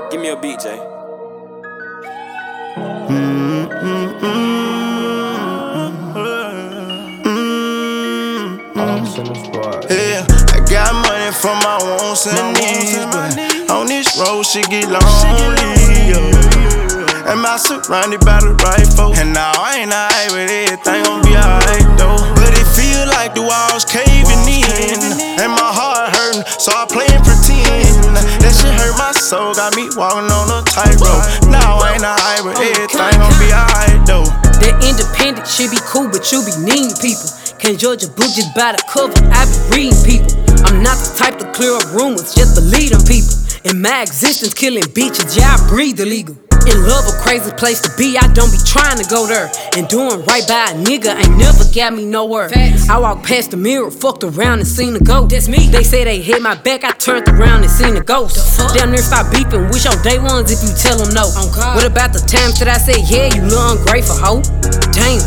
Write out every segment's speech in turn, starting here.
Give me a beat, Jay. Yeah, I got money for my wants and needs, but on this road shit get lonely. Yeah. Am I surrounded by the right folks? And now I ain't alright with everything, gon' be alright though. But it feel like the walls caving in, and my heart hurting, so I play and pretend. That shit hurt my soul, got me walking on a tightrope. Now I ain't alright with everything, gon' be alright though. That independent shit be cool, but you be needing people. Can't judge a book just by the cover, I be reading people. I'm not the type to clear up rumors, just believe them people. In my existence, killing bitches, yeah, I breathe illegal. In love, a crazy place to be, I don't be trying to go there. And doing right by a nigga ain't never got me nowhere. Facts. I walked past the mirror, fucked around and seen a ghost. That's me. They say they hit my back, I turned around and seen a ghost. Damn near stop beefing, wish on day ones if you tell them no. What about the times that I said, yeah, you little ungrateful hoe? Damn.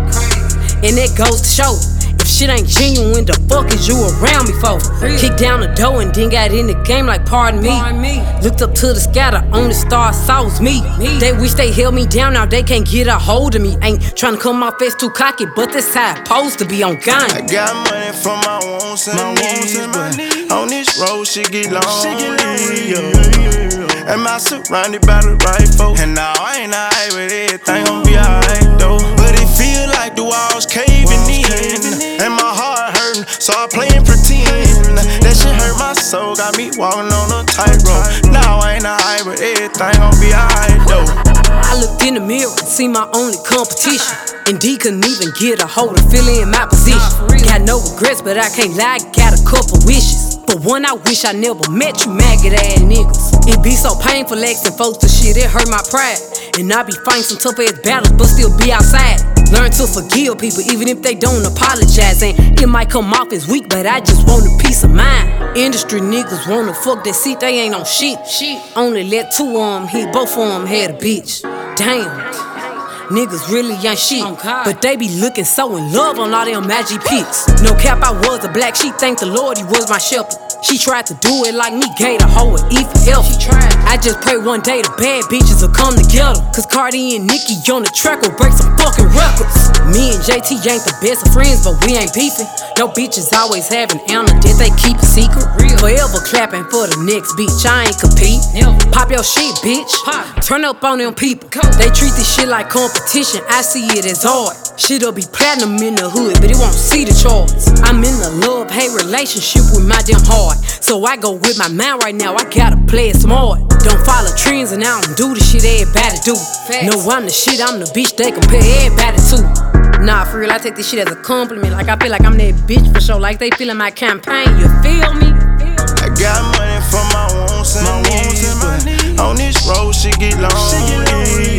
And that goes to show, if shit ain't genuine, the fuck is you around me for? Kicked down the door and then got in the game like pardon me. Looked up to the sky, the only star I saw was me. They wish they held me down, now they can't get a hold of me. Ain't tryna come off as too cocky, but that's how it's supposed to be on gun. I got money for my wants and needs, but on this road shit get lonely. Yeah. Am I surrounded by the right folks? And now I ain't alright with everything, gon' be alright though. But it feel like the walls caving in, and my heart hurting, so I play and pretend. That shit hurt my soul, got me walking on a tightrope. Now I ain't alright with everything, gon' be alright though. I looked in the mirror and see my only competition, and D couldn't even get a hold of feeling in my position. Got no regrets, but I can't lie, got a couple wishes. But one, I wish I never met you maggot ass niggas. It be so painful asking folks for shit, it hurt my pride. And I be fighting some tough ass battles, but still be outside. Learn to forgive people even if they don't apologize. And it might come off as weak, but I just want a peace of mind. Industry niggas wanna fuck that seat, they ain't on shit. Only let two of them hit, both of them had a bitch. Damn. Niggas really ain't shit, but they be looking so in love on all them magic pics. No cap, I was a black sheep, thank the Lord he was my shepherd. She tried to do it like me, gave the hoe an E for F. I just pray one day the bad bitches will come together, cause Cardi and Nicki on the track will break some fucking records. Me and JT ain't the best of friends, but we ain't beefing. No bitches always having Anna, did they keep a secret? Forever clapping for the next bitch, I ain't compete. Pop your shit, bitch. Turn up on them people. They treat this shit like competition, I see it as hard. Shit'll be platinum in the hood, but it won't see the charts. I'm in a love-hate relationship with my damn heart, so I go with my mind right now, I gotta play it smart. Don't follow trends and I don't do the shit everybody do. No, I'm the shit, I'm the bitch they compare everybody to. Nah, for real, I take this shit as a compliment. Like I feel like I'm that bitch for sure, like they feeling my campaign, you feel me? I got money for my wants and needs, but on this road shit get lonely.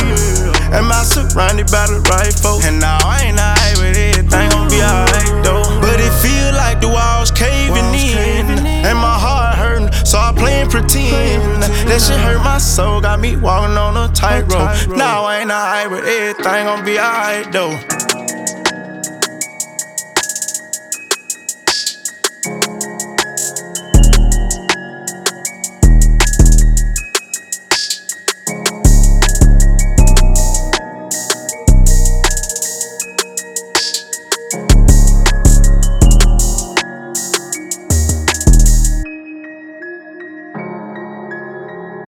Yeah. Am I surrounded by the right folks? And now I ain't alright with everything, gon' be alright though. But it feel like the walls caving in, and my heart hurting, so I play and pretend. That shit hurt my soul, got me walking on a tightrope. Now I ain't alright with everything, gon' be alright though.